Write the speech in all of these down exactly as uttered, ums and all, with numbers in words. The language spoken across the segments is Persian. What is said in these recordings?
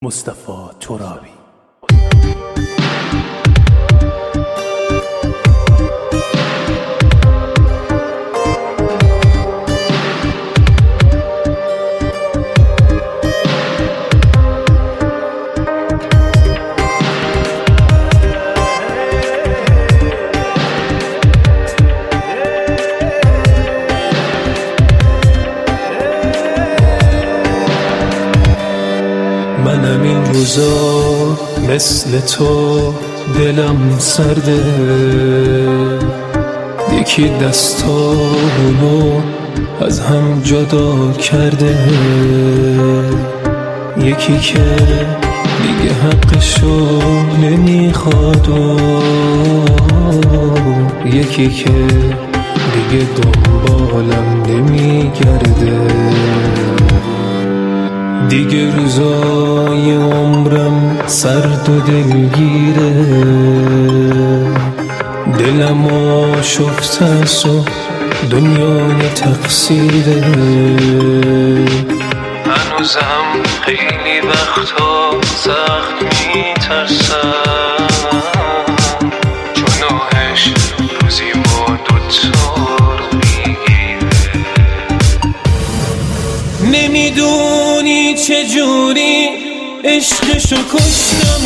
مصطفی ترابی. منم این روزا مثل تو دلم سرده، یکی دستامونو از هم جدا کرده، یکی که دیگه حقشو نمیخواد و یکی که دیگه دنبالم نمیگرده. دیگه روزای عمرم سرد و دلگیره، دلم آشفته است و دنیای تقصیره. هنوزم خیلی وقتا سخت میترسم، جناحش روزی ما دوتا رو میگیره. نمیدونی چجوری عشقشو کشتم،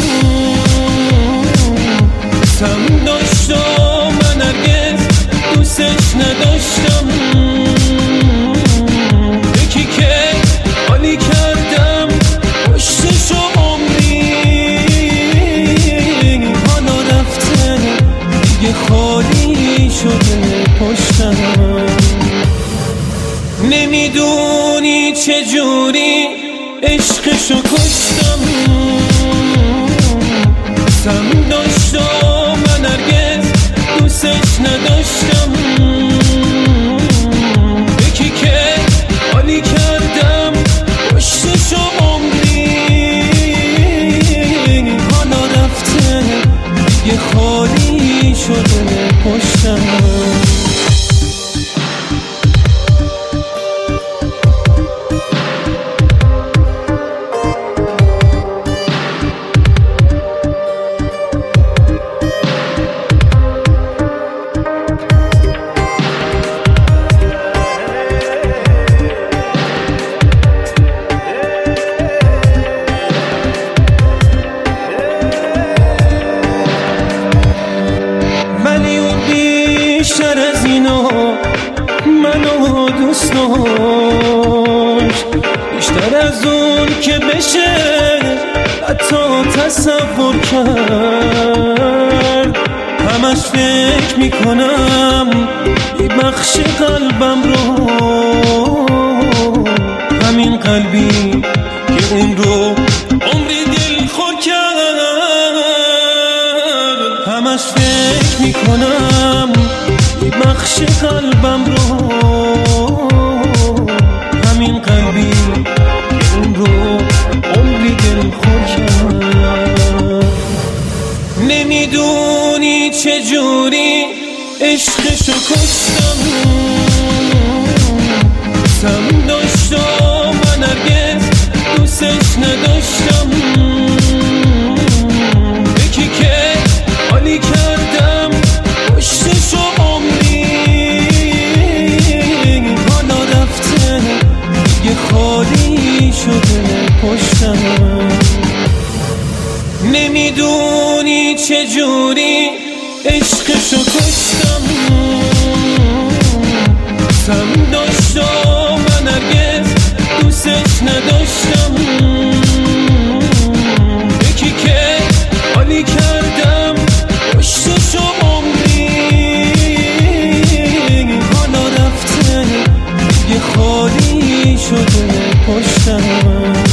سم داشت و من هرگز دوستش نداشتم. یکی که حالی کردم پشتشو عمری، حالا رفته دیگه خالی شده پشتم. نمیدونی چجوری عشقشو کشتم، سم داشت و من هرگز دوستش نداشتم. یکی که حالی کردم پشتشو عمری، حالا رفته دیگه خالی شده پشتم. بیشتر از اینا منو دوست داشت، بیشتر از اون که بشه حتی تصور کرد. همش فکر میکنم ببخش قلبم رو، همین قلبی که اون رو عمری دل خور کرد. همش فکر میکنم بخش قلبم رو، همین قلبی که اون رو عمری دل خور کرد. نمیدونی چجوری عشقشو کشتم، سم داشت و من هرگز دوستش نداشتم. یکی که حالی کردم پشتشو عمری، حالا رفته دیگه خالی شده پشتم. نمیدونی چجوری عشقشو کشتم، سم داشت و من هرگز دوستش نداشتم. یکی که حالی کردم پشتشو عمری، حالا رفته دیگه خالی شده پشتم.